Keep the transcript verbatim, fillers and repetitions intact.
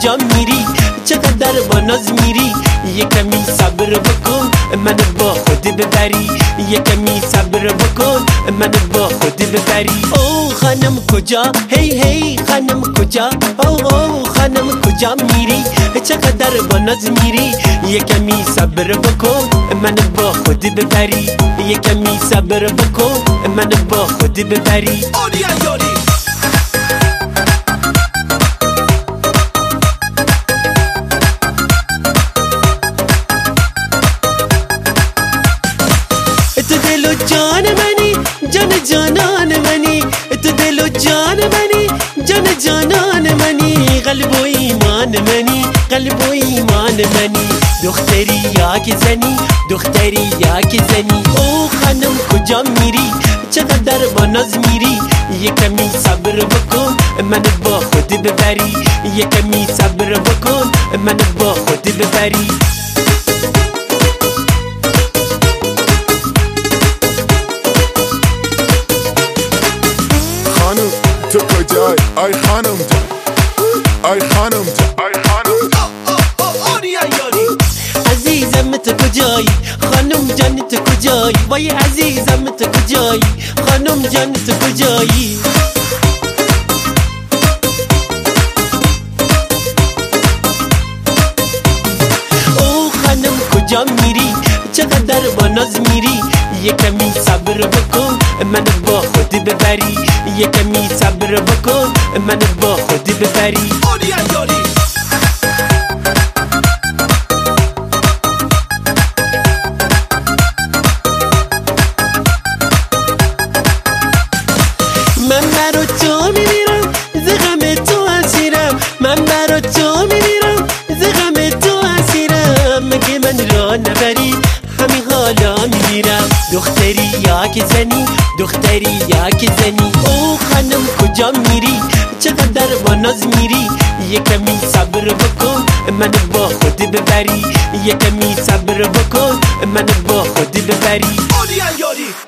کجا میری؟ چقدر با ناز میری؟ یه کمی صبر بکن من با خود ببری، یه کمی صبر بکن من با خود ببری. او خانم کجا؟ هی هی خانم کجا؟ او او خانم کجا میری؟ چقدر با ناز میری؟ یه کمی صبر بکن من با خود ببری، یه کمی صبر بکن من با خود ببری. تو دل و جان منی، جان جانان منی، تو دل و جان منی، جان جانان منی، قلب و ایمان منی، قلب و ایمان منی. دختری یا که زنی، دختری یا که زنی. او خانم کجا میری؟ چقدر با ناز میری؟ یه کمی صبر بکن من با خود ببری، یه کمی صبر بکن من با خود ببری. تو کجای؟ آی خانم جان، آی خانم جان، آی خانم جان. عزیزم تو کجایی؟ خانم جان تو کجایی؟ وای عزیزم تو کجایی؟ خانم جان تو کجایی؟ او خانم کجا میری؟ چقدر با ناز میری؟ یه کمی صبر بکن من با خود ببری، یه کمی صبر بکن من با خود ببری. من برا تو میمیرم ز غم تو اسیرم، من برا تو میمیرم ز غم تو اسیرم. مگه من را نبری همین حالا میمیرم. دختری یا که زنی، دختری یا که زنی. او خانم کجا میری؟ چقدر با ناز میری؟ یه کمی صبر بکن من با خود ببری، یه کمی صبر بکن من با خود ببری.